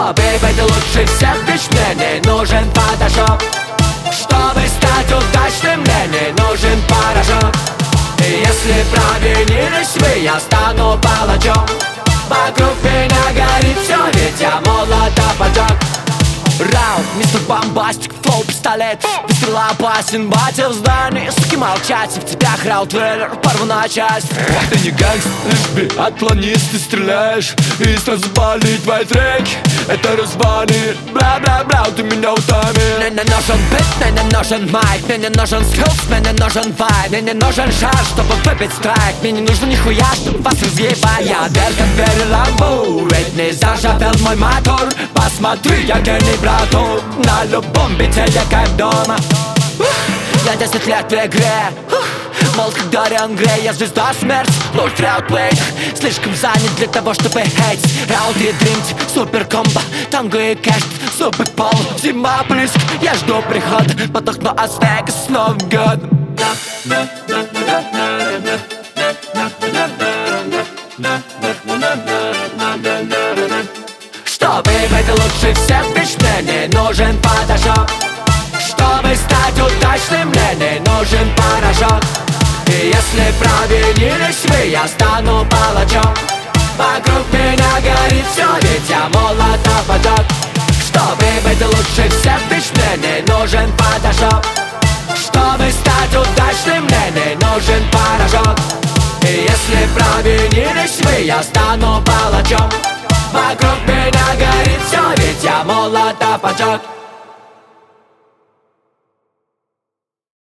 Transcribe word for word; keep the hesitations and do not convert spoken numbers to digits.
Чтобы быть лучше всех, ведь мне не нужен фотошоп. Чтобы стать удачным, мне не нужен порошок. И если провинились вы, я стану палачом. Вокруг меня горит все, ведь я молотов поджег. Раунд, мистер Бомбастик, флоу, пистолет. Выстрел опасен, батя в здании. Суки, молчать, в тебя Раутвейлер порву на часть. Ты не гангст, лишь бы от планист ты стреляешь. И сразу болит твои треки. Это развалит, бла-бла-бла, ты меня утомил. Мне не нужен бит, мне не нужен майк. Мне не нужен скилс, мне не нужен вайб. Мне не нужен шар, чтобы выпить страйк. Мне не нужно нихуя, чтобы вас разъебать. Я дверь, как дверь ламбу, ведь не заржавел мой мотор. Посмотри, я гений, брату. На любом бите я как дома. Я десять лет в игре. Мол, как Дориан Грей, я звезда смерть. Лорд Раутвейт, слишком занят для того, чтобы хейтить. Раут и дримть, супер комбо, танго и кэш, супер пол. Зима близко, я жду прихода. Подохну Ас-Вегас с Новым годом. Чтобы быть лучше всех, ведь мне не нужен фотошоп. Чтобы стать удачным, мне не нужен порошок. И если провинились вы, я стану палачом. Вокруг меня горит все, ведь я молотов поджег. Чтобы быть лучше всех, ведь мне не нужен фотошоп. Чтобы стать удачным, мне не нужен порошок. И если провинились вы, я стану палачом. Вокруг меня горит все, ведь я молотов поджег.